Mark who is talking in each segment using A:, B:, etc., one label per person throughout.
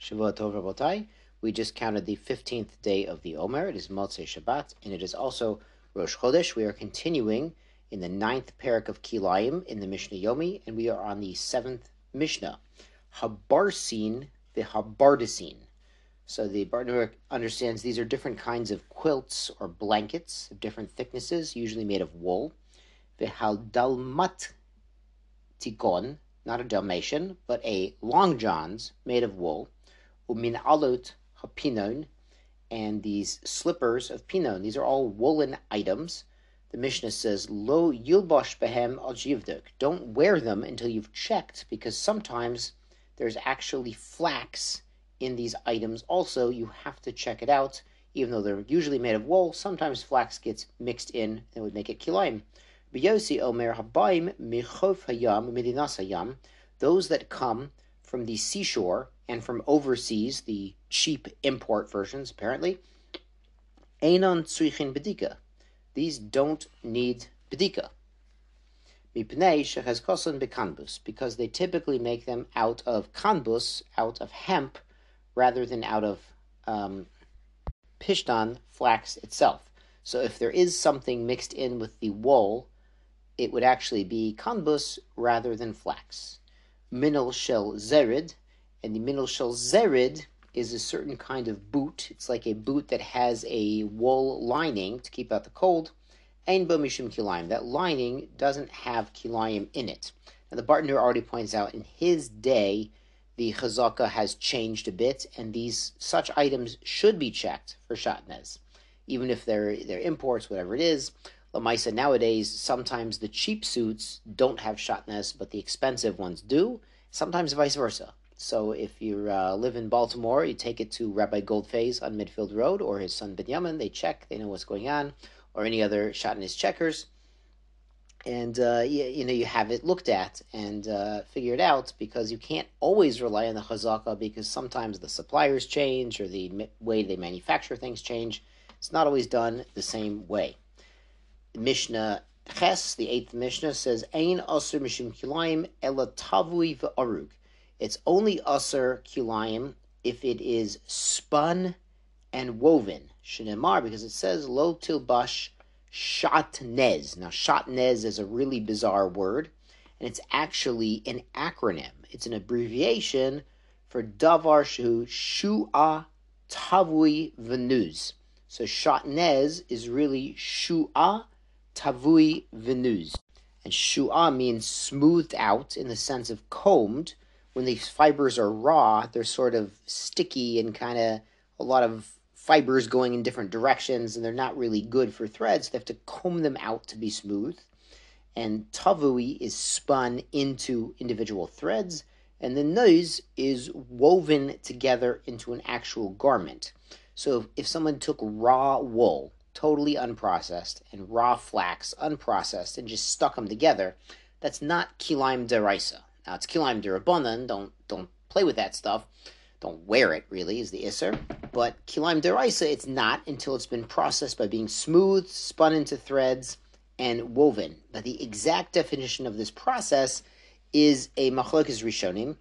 A: Shavua Tov Rabotai. We just counted the 15th day of the Omer. It is Motzei Shabbat, and it is also Rosh Chodesh. We are continuing in the 9th parak of Kilayim in the Mishnah Yomi, and we are on the 7th Mishnah. Habarsin v'habardasin. So the Bartanura understands these are different kinds of quilts or blankets of different thicknesses, usually made of wool. V'haldalmat tikon, not a Dalmatian, but a long johns made of wool. Umin alut hapinon, and these slippers of pinon. These are all woolen items. The Mishnah says, Lo yilbosh behem al jivduk. Don't wear them until you've checked, because sometimes there's actually flax in these items. Also, you have to check it out. Even though they're usually made of wool, sometimes flax gets mixed in and would make it kilayim. B'yosi omer habayim michof hayam medinas hayam. Those that come from the seashore and from overseas, the cheap import versions apparently, einon tzrichin bedika. These don't need bedika. Mipnei shechazkoson bekanbus, because they typically make them out of kanbus, out of hemp, rather than out of pishtan, flax itself. So if there is something mixed in with the wool, it would actually be kanbus rather than flax. Minol shel zerid, and the minol shel zerid is a certain kind of boot. It's like a boot that has a wool lining to keep out the cold. Ein bo mishum kilayim. That lining doesn't have kilayim in it. Now the Bartanura already points out in his day, the chazaka has changed a bit, and such items should be checked for shatnez, even if they're imports, whatever it is. Lamaisa nowadays, sometimes the cheap suits don't have shatnez, but the expensive ones do. Sometimes vice versa. So if you live in Baltimore, you take it to Rabbi Goldface on Midfield Road, or his son Binyamin. They check, they know what's going on, or any other shatnez checkers. And you have it looked at and figured out, because you can't always rely on the chazaka, because sometimes the suppliers change or the way they manufacture things change. It's not always done the same way. Mishnah Ches, the 8th Mishnah, says, Ein asur mishum kilayim ela tavui v'arug. It's only asur kilayim if it is spun and woven. Shenemar, because it says, Lo tilbash shatnez. Now, shatnez is a really bizarre word, and it's actually an acronym. It's an abbreviation for davar shu shu'a tavui v'nuz. So shatnez is really shu'a tavui v'nuz. And shu'a means smoothed out in the sense of combed. When these fibers are raw, they're sort of sticky and kind of a lot of fibers going in different directions, and they're not really good for threads. They have to comb them out to be smooth. And tavui is spun into individual threads, and the nuz is woven together into an actual garment. So if someone took raw wool, totally unprocessed, and raw flax, unprocessed, and just stuck them together, that's not kilayim deraisa. Now it's kilayim derabanan. Don't play with that stuff. Don't wear it, really, is the isser. But kilayim deraisa, it's not until it's been processed by being smoothed, spun into threads, and woven. But the exact definition of this process is a machlokes rishonim.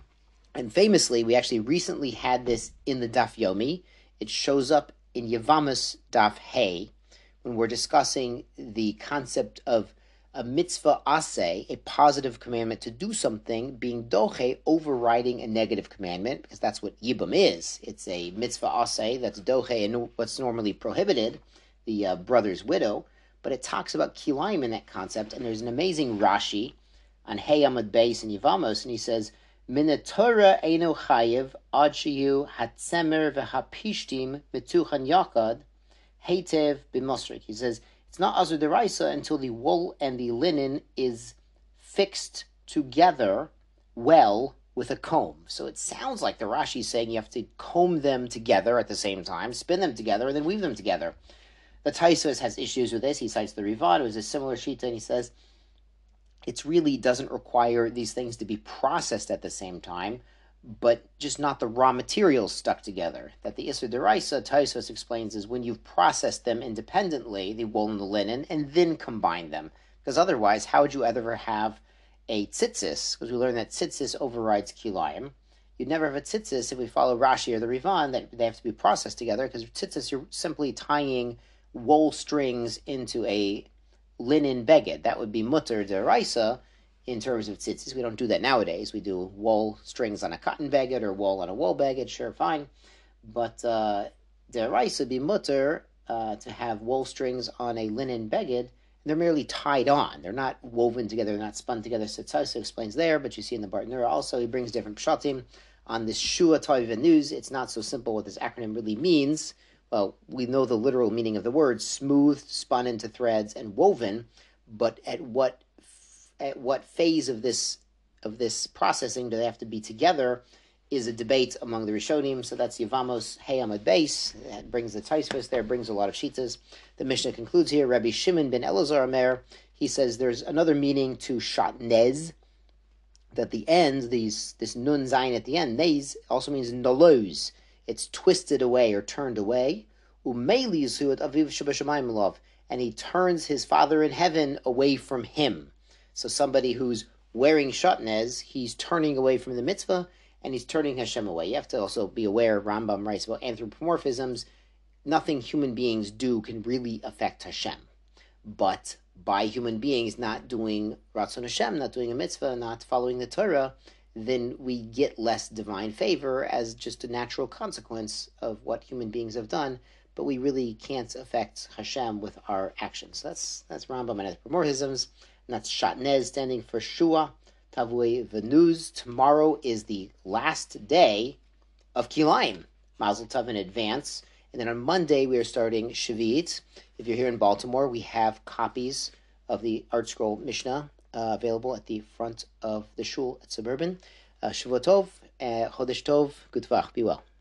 A: And famously, we actually recently had this in the Daf Yomi. It shows up in Yevamos Daf Hey, when we're discussing the concept of a mitzvah aseh, a positive commandment to do something, being doche, overriding a negative commandment, because that's what yibum is. It's a mitzvah aseh that's doche and what's normally prohibited, the brother's widow, but it talks about kilayim in that concept, and there's an amazing Rashi on Hey Amud Beis in Yevamos, and he says, Min Torah eino chayiv ad sheyu hatzemer v'hapishtim metuchan yakad heitev b'mosrik. He says, it's not asur deraisa until the wool and the linen is fixed together well with a comb. So it sounds like the Rashi is saying you have to comb them together at the same time, spin them together, and then weave them together. The Tosfos has issues with this. He cites the Rivan, it was a similar shita, and he says it really doesn't require these things to be processed at the same time, but just not the raw materials stuck together. That the Isser Deraisa, Tosfos explains, is when you've processed them independently, the wool and the linen, and then combine them. Because otherwise, how would you ever have a tzitzis? Because we learned that tzitzis overrides kilayim, You'd never have a tzitzis if we follow Rashi or the Rivan, that they have to be processed together, because tzitzis, you're simply tying wool strings into a linen beged. That would be mutter deraisa in terms of tzitzis. We don't do that nowadays. We do wool strings on a cotton beged or wool on a wool beged, sure, fine. But deraisa would be mutter to have wool strings on a linen beged. They're merely tied on. They're not woven together. They're not spun together. Tzitzaisa explains there, but you see in the Bartanura also, he brings different pshatim on this Shua Toiv news. It's not so simple what this acronym really means. Well, we know the literal meaning of the word: smooth, spun into threads, and woven. But at what phase of this processing do they have to be together is a debate among the Rishonim. So that's Yevamos Hey Amud Beis. That brings the Taisvos there, brings a lot of shitas. The Mishnah concludes here. Rabbi Shimon ben Elazar Omer, he says there's another meaning to shatnez, that the end, this nun zayin at the end, nez, also means noloz. It's twisted away or turned away. Umeili zuat aviv shabashamayim lov, and he turns his father in heaven away from him. So somebody who's wearing shatnez, he's turning away from the mitzvah, and he's turning Hashem away. You have to also be aware, Rambam writes about anthropomorphisms, nothing human beings do can really affect Hashem. But by human beings not doing Ratzon Hashem, not doing a mitzvah, not following the Torah, then we get less divine favor as just a natural consequence of what human beings have done, but we really can't affect Hashem with our actions. So that's Rambam and anthropomorphisms, and that's Shatnez standing for Shua. Tavui Venuz. Tomorrow is the last day of Kilayim. Mazel Tov in advance. And then on Monday, we are starting Shavit. If you're here in Baltimore, we have copies of the Art Scroll Mishnah available at the front of the shul at Suburban. Shavuot Tov, Chodesh Tov, Good Vach, be well.